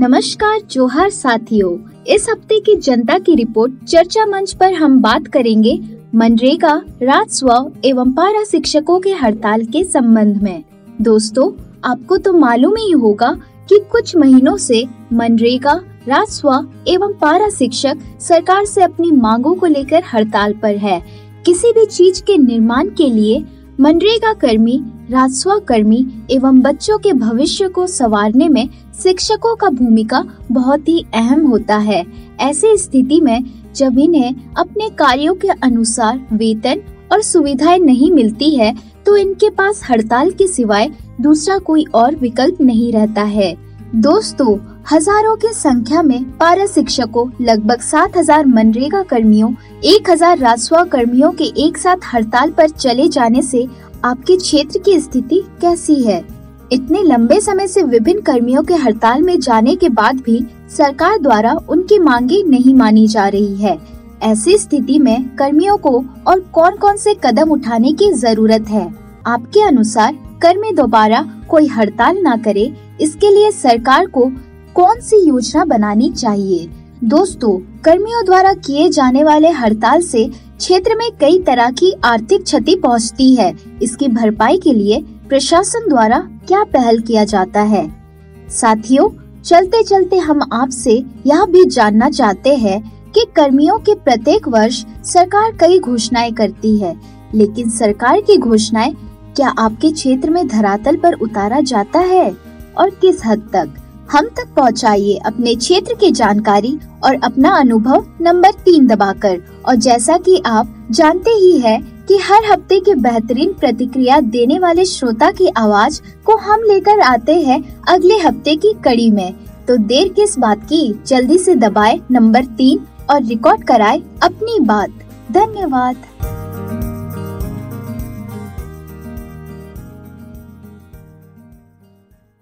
नमस्कार जोहार साथियों। इस हफ्ते की जनता की रिपोर्ट चर्चा मंच पर हम बात करेंगे मनरेगा, राजस्व एवं पारा शिक्षकों के हड़ताल के संबंध में। दोस्तों, आपको तो मालूम ही होगा कि कुछ महीनों से मनरेगा, राजस्व एवं पारा शिक्षक सरकार से अपनी मांगों को लेकर हड़ताल पर है। किसी भी चीज के निर्माण के लिए मनरेगा कर्मी, राजस्व कर्मी एवं बच्चों के भविष्य को संवारने में शिक्षकों का भूमिका बहुत ही अहम होता है। ऐसी स्थिति में जब इन्हें अपने कार्यों के अनुसार वेतन और सुविधाएं नहीं मिलती है, तो इनके पास हड़ताल के सिवाय दूसरा कोई और विकल्प नहीं रहता है। दोस्तों, हजारों की संख्या में पारा शिक्षकों, लगभग 7,000 मनरेगा कर्मियों, 1,000 राजस्व कर्मियों के एक साथ हड़ताल पर चले जाने से आपके क्षेत्र की स्थिति कैसी है? इतने लंबे समय से विभिन्न कर्मियों के हड़ताल में जाने के बाद भी सरकार द्वारा उनकी मांगे नहीं मानी जा रही है। ऐसी स्थिति में कर्मियों को और कौन-कौन से कदम उठाने की जरूरत है? आपके अनुसार कर्मी दोबारा कोई हड़ताल ना करे, इसके लिए सरकार को कौन सी योजना बनानी चाहिए? दोस्तों, कर्मियों द्वारा किए जाने वाले हड़ताल से क्षेत्र में कई तरह की आर्थिक क्षति पहुंचती है। इसकी भरपाई के लिए प्रशासन द्वारा क्या पहल किया जाता है? साथियों, चलते चलते हम आपसे यह भी जानना चाहते हैं कि कर्मियों के प्रत्येक वर्ष सरकार कई घोषणाएं करती है, लेकिन सरकार की घोषणाएं क्या आपके क्षेत्र में धरातल पर उतारा जाता है और किस हद तक? हम तक पहुंचाइए अपने क्षेत्र की जानकारी और अपना अनुभव नंबर 3 दबाकर। और जैसा कि आप जानते ही हैं कि हर हफ्ते की बेहतरीन प्रतिक्रिया देने वाले श्रोता की आवाज को हम लेकर आते हैं अगले हफ्ते की कड़ी में। तो देर किस बात की, जल्दी से दबाएं नंबर 3 और रिकॉर्ड कराएं अपनी बात। धन्यवाद।